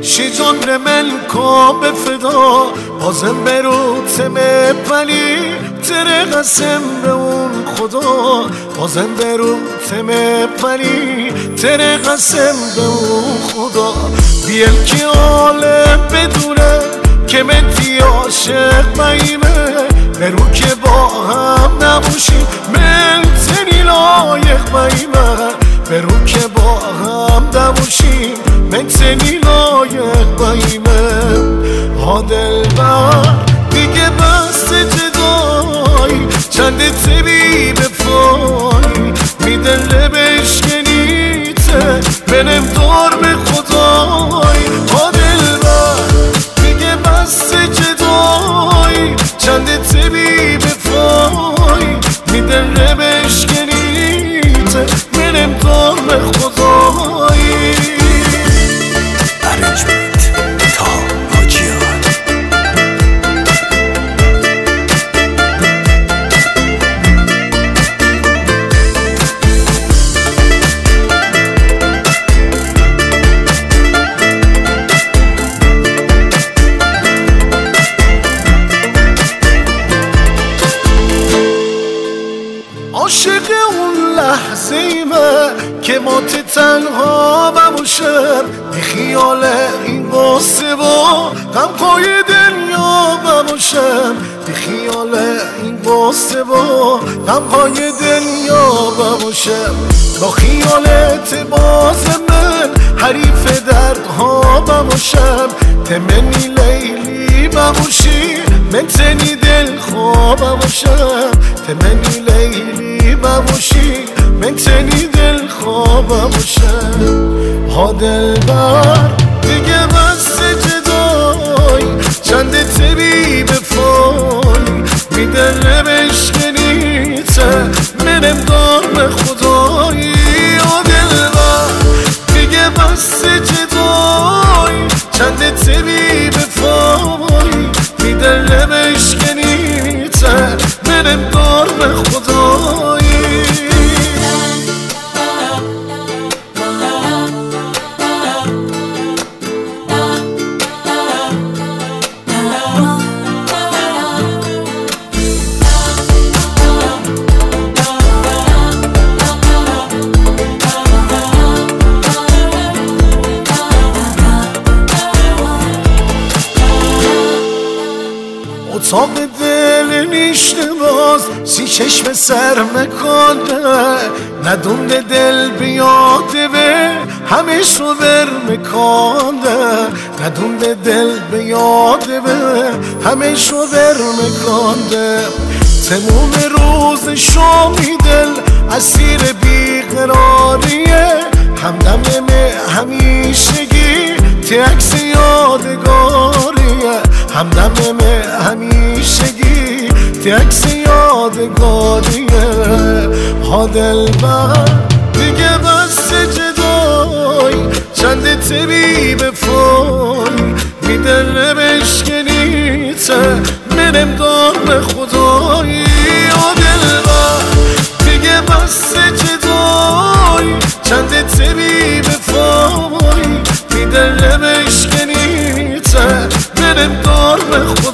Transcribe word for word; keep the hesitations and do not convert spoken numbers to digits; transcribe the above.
جان من کام فدا بازم بروتم پلی تره قسم به اون خدا بازم بروتم پلی تره قسم به اون خدا بیل که عالم بدونه که من تی عاشق بایمه برو که با هم نباشیم من تنی لایق بایمه برو که با هم نباشیم من تنی لایق بایمه ها دلبر دیگه بس جدایی چند تبی به پایی میدله بشکنیته منم دار به خدای ها دلبر دیگه بس جدایی چند تبی به پایی میدله بشکنیته منم دار به خدای عاشق اون لحظه ایمه که ما تنها بباشم بی خیال این قصه با غمهای دنیا بباشم بی خیال این قصه با غمهای دنیا بباشم با خیالت باز من حریف دردها بباشم تمنی لیلی بباشی من تنی دل خواب باشم تمنی لیلی بباشی من تنی دل خواب باشم ها دلبر دیگه بس جدایی چند تبی به فایی میدله بشکنیته منم دار به خدایی ها دلبر دیگه بس جدایی چند تبی به فایی میدله بشکنیته منم دار به خدایی اتاق دل نیشته باز سی چشم سر مکانه ندونده دل بیاده به همیش رو بر مکانه ندونده دل بیاده به همیش رو بر مکانه تموم روز شامی دل اسیر بیقراریه همدم همیشگی تی عکس یادگاریه همدم همیشگی تی عکس یادگاریه ها دلبر دیگه بس جدایی چند تبی به فایی میدله بشکنیته منم دار به خدایی ها دلبر دیگه بس جدایی چند تبی به فایی میدله بشکنیته منم دار به خدایی